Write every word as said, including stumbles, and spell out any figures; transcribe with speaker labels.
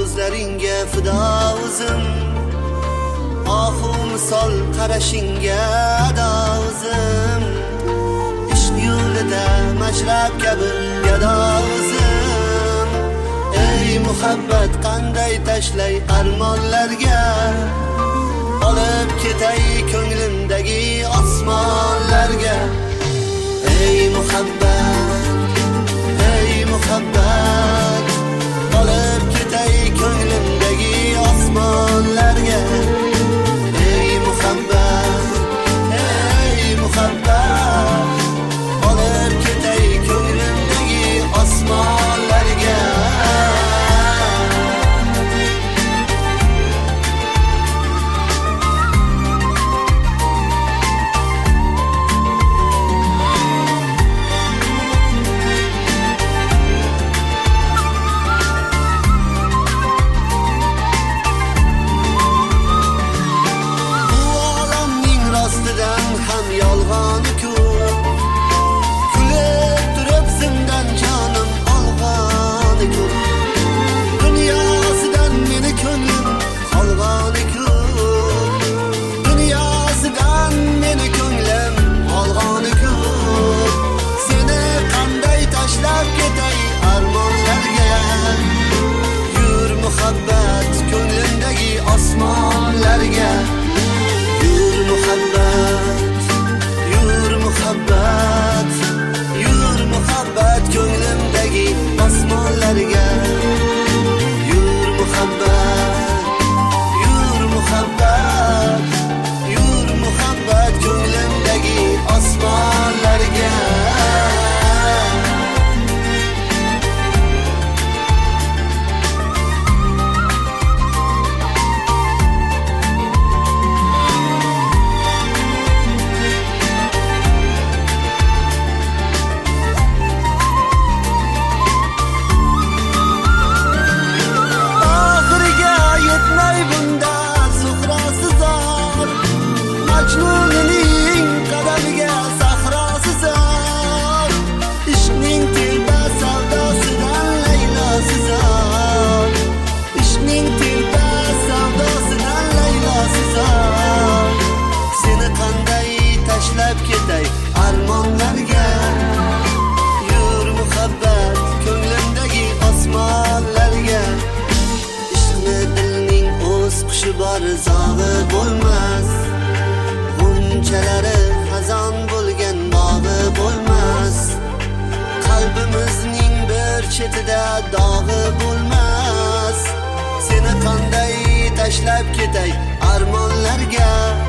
Speaker 1: ko'zlaringga fido o'zim, ohu misol qarashingga ado o'zim, ishq yo'lida mashrab kabi gado o'zim. Ey muhabbat qanday tashlay armonlarga, olib ketay ko'nglimdagi osmonlarga. Ey muhabbat, ey muhabbat, olib ketay ko'nglimdagi osmonlarga. Ey muhabbat, ey muhabbat, olib ketay ko'nglimdagi osmonlarga. Yolg'on-ku, kulib turib zindan jonim olg'on-ku, dunyosidan meni ko'nglim qolg'on-ku, dunyosidan meni ko'nglim qolg'on-ku. Seni qanday tashlab ketay armonlarga, yur muhabbat ko'nglimdagi osmonlarga. Yur muhabbat, muhabbat, yur muhabbat ko'nglimdagi osmonlarga. Yur muhabbat, yur muhabbat, yur muhabbat ko'nglimdagi osmonlarga. Majnunning qadamiga sahrosi zor, ishqning tilba savdosidan laylosi zor, ishqning tilba savdosidan laylosi zor. Seni qanday tashlab ketay armonlarga, yur muhabbat ko'nglimdagi osmonlarga. Ishqni dilning o'z qushi bor, zog'i bo'lmas, g'unchalari xazon bo'lgan bog'i bo'lmas, qalbimizning bir chetida dog'i bo'lmas. Seni qanday tashlab ketay armonlarga,